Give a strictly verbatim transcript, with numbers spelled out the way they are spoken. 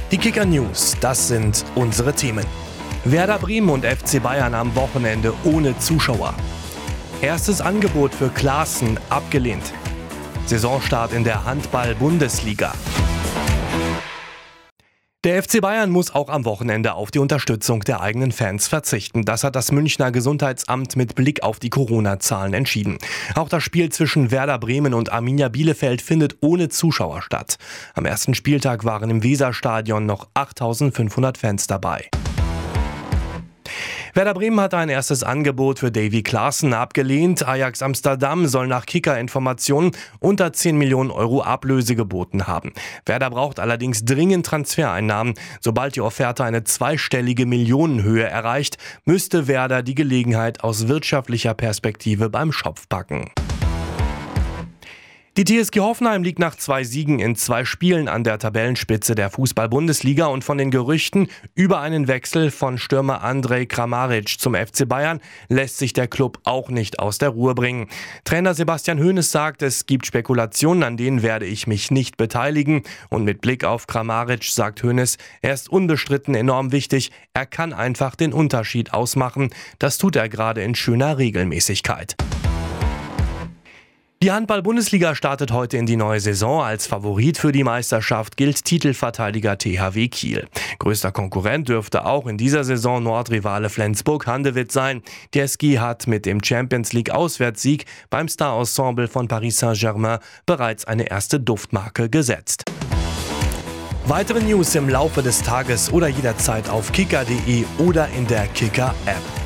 Die Kicker News, das sind unsere Themen. Werder Bremen und F C Bayern am Wochenende ohne Zuschauer. Erstes Angebot für Klaassen abgelehnt. Saisonstart in der Handball-Bundesliga. Der F C Bayern muss auch am Wochenende auf die Unterstützung der eigenen Fans verzichten. Das hat das Münchner Gesundheitsamt mit Blick auf die Corona-Zahlen entschieden. Auch das Spiel zwischen Werder Bremen und Arminia Bielefeld findet ohne Zuschauer statt. Am ersten Spieltag waren im Weserstadion noch achttausendfünfhundert Fans dabei. Werder Bremen hat ein erstes Angebot für Davy Klaassen abgelehnt. Ajax Amsterdam soll nach Kicker-Informationen unter zehn Millionen Euro Ablöse geboten haben. Werder braucht allerdings dringend Transfereinnahmen. Sobald die Offerte eine zweistellige Millionenhöhe erreicht, müsste Werder die Gelegenheit aus wirtschaftlicher Perspektive beim Schopf packen. Die T S G Hoffenheim liegt nach zwei Siegen in zwei Spielen an der Tabellenspitze der Fußball-Bundesliga und von den Gerüchten über einen Wechsel von Stürmer Andrej Kramaric zum F C Bayern lässt sich der Club auch nicht aus der Ruhe bringen. Trainer Sebastian Hoeneß sagt, es gibt Spekulationen, an denen werde ich mich nicht beteiligen. Und mit Blick auf Kramaric sagt Hoeneß, er ist unbestritten enorm wichtig, er kann einfach den Unterschied ausmachen. Das tut er gerade in schöner Regelmäßigkeit. Die Handball-Bundesliga startet heute in die neue Saison. Als Favorit für die Meisterschaft gilt Titelverteidiger T H W Kiel. Größter Konkurrent dürfte auch in dieser Saison Nordrivale Flensburg-Handewitt sein. Die S G hat mit dem Champions-League-Auswärtssieg beim Star-Ensemble von Paris Saint-Germain bereits eine erste Duftmarke gesetzt. Weitere News im Laufe des Tages oder jederzeit auf kicker punkt de oder in der Kicker-App.